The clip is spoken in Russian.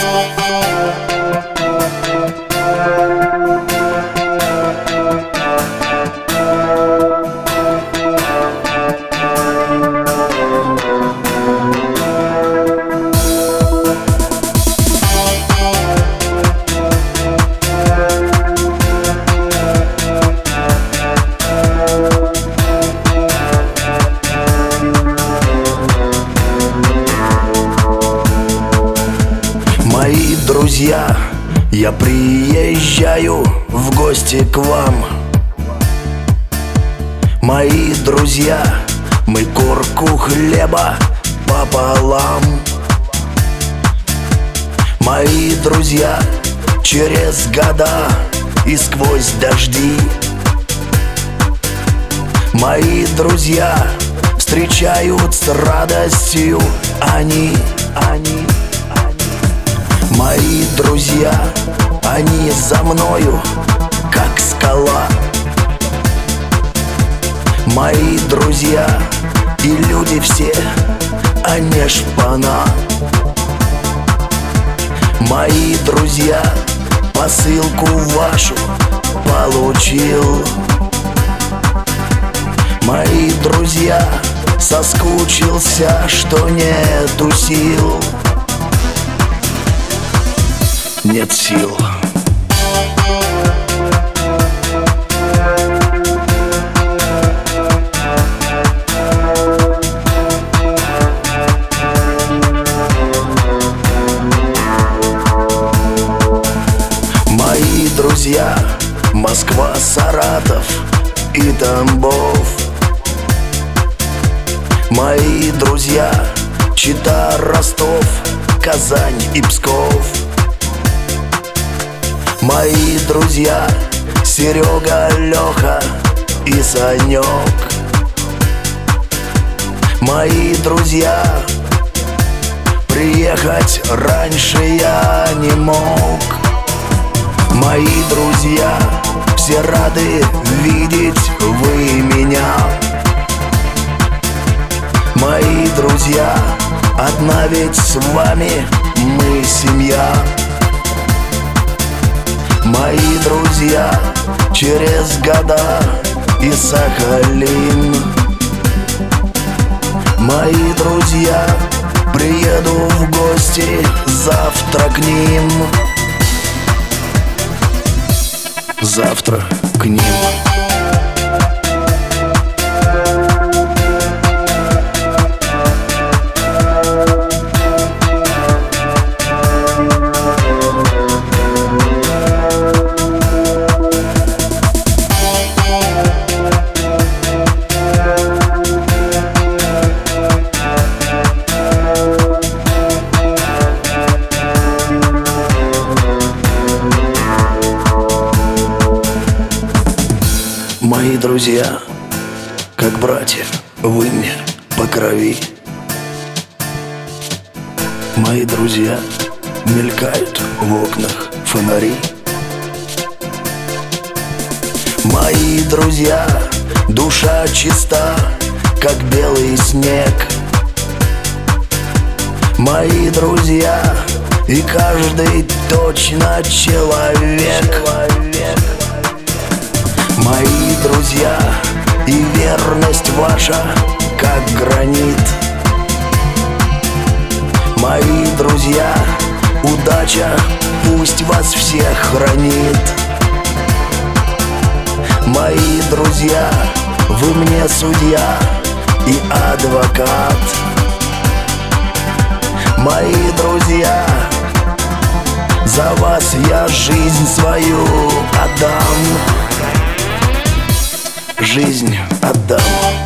Мои друзья, я приезжаю в гости к вам. Мои друзья, мы корку хлеба пополам. Мои друзья, через года и сквозь дожди. Мои друзья встречают с радостью они. Мои друзья, они за мною, как скала. Мои друзья и люди все, а не шпана. Мои друзья, посылку вашу получил. Мои друзья, соскучился, что нету сил. Нет сил. Мои друзья, Москва, Саратов и Тамбов. Мои друзья, Чита, Ростов, Казань и Псков. Мои друзья, Серега, Леха и Санек. Мои друзья, приехать раньше я не мог. Мои друзья, все рады видеть вы меня. Мои друзья, одна ведь с вами мы семья. Мои друзья, через года и Сахалин. Мои друзья, приеду в гости завтра к ним. Завтра к ним. Мои друзья, как братья, вы мне по крови. Мои друзья, мелькают в окнах фонари. Мои друзья, душа чиста, как белый снег. Мои друзья, и каждый точно человек. Мои друзья, и верность ваша, как гранит. Мои друзья, удача пусть вас всех хранит. Мои друзья, вы мне судья и адвокат. Мои друзья, за вас я жизнь свою отдам. Жизнь отдам.